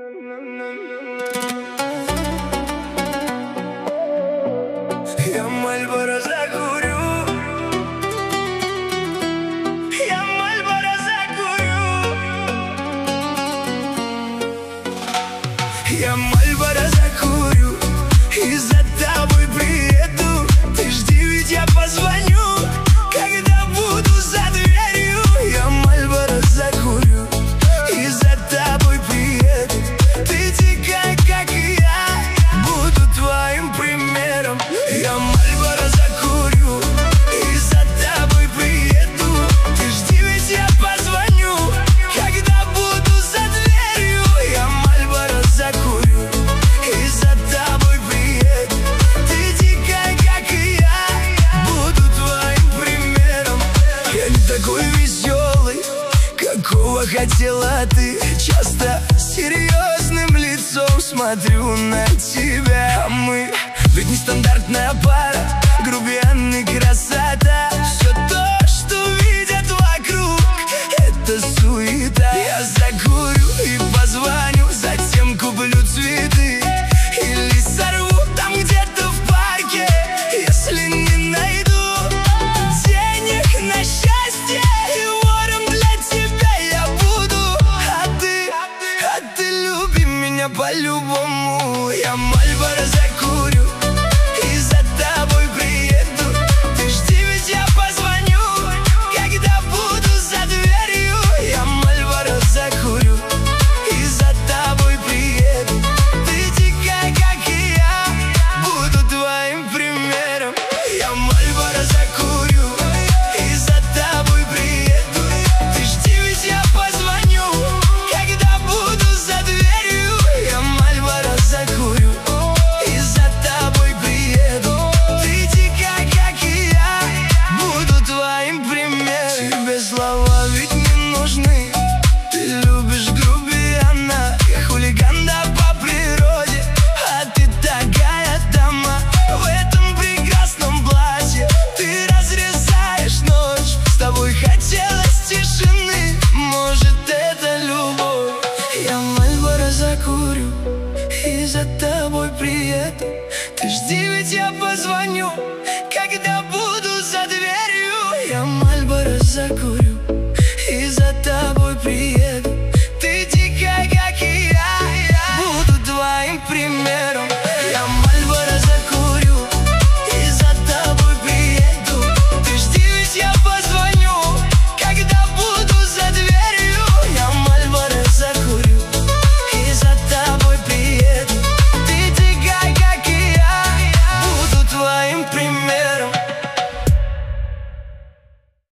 Я Мальборо закурю, я Мальборо закурю, я Мальборо закурю и за тобой приеду. Ты жди, ведь я позвоню, когда буду за дверью. Я Мальборо закурю и за тобой приеду. Ты дикая, как и я, буду твоим примером. Я Мальборо закурю и за тобой приеду. Ты жди, ведь я позвоню, когда буду за дверью. Я Мальборо закурю и за тобой приеду. Ты дикая, как и я, буду твоим примером. Я не такой веселый, какого хотела ты. Часто серьезным лицом смотрю на тебя. А мы ведь нестандартная пара, грубиян и красота. Все то, что видят вокруг, это суета. Я закурю и позвоню, затем куплю цветы или сорву там где-то в парке, если не найду денег на счастье. И вором для тебя я буду, а ты люби меня по-любому. Я Мальборо закурю и за тобой приеду. Ты жди, ведь я позвоню, когда буду за дверью. Я Мальборо закурю и за тобой приеду. Ты дикая, как и я, буду твоим примером. Я Мальборо закурю и за тобой приеду. Ты жди, ведь я позвоню, когда буду за дверью. Я Мальборо закурю и за тобой приеду. Ты дикая, как и я, буду твоим примером. Тебе слова ведь не нужны, ты любишь грубияна. Я хулиган, да, по природе, а ты такая дама. В этом прекрасном платье ты разрезаешь ночь. С тобой хотелось тишины, может, это любовь. Я Мальборо закурю и за тобой приеду. Ты жди, ведь я позвоню, когда буду за дверью. Я Мальборо закурю